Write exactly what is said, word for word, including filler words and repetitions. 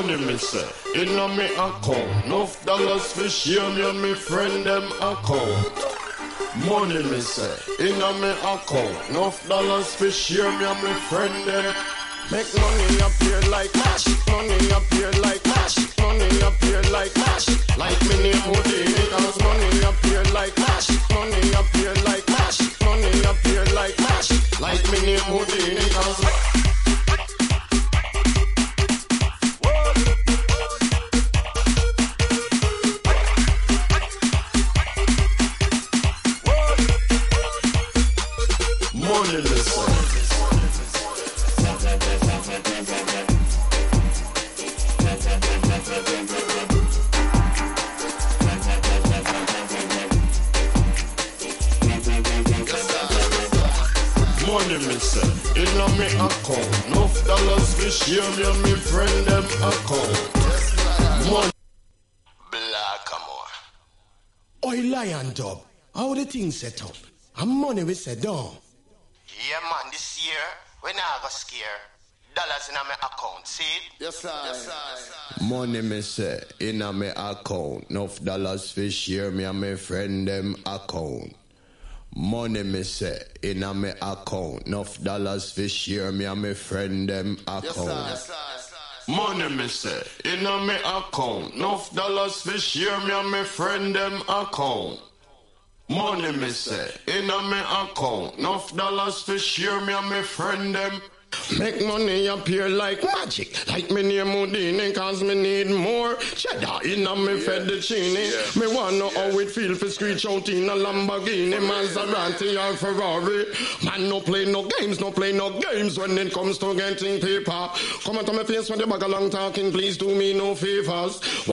Money me say, inna me account. Enough dollars for share me and me friend them account. Money me say, inna me account. Enough dollars for share me and me friend them. Make money appear like cash. Money appear like cash. Money appear like cash. Like me name Houdini, cause money appear like cash. Money appear like cash. Money appear like cash. Like me name Houdini, cause money listen. Money me say, inna me account. Enough dollars for share me and me friend them account. Money. Blackamore. Oi, Lion Dub, how the thing set up? And money we set down. Yeah, man, this year, when I got scared, dollars in my account, see it? Yes, sir. Yes, sir. Yes, sir. Money me say, inna me account. Enough dollars for share me and me friend them account. Money me say, inna me account. Enough dollars for share me and me friend them account. Yes, sir. Yes, sir. Yes, sir. Money me say, inna me account. Enough dollars for share me and me friend them account. Money me say, inna me account. Enough dollars for share me and me friend them. Make money appear like magic. Like me name Houdini, cause me need more cheddar inna me yeah. fettuccine. Yeah. Me wanna know yeah. how it feel for screech out in a Lamborghini, yeah. Maserati or Ferrari. Man no play no games, no play no games when it comes to getting paper. Come on to my face when you bag along talking, please do me no favors.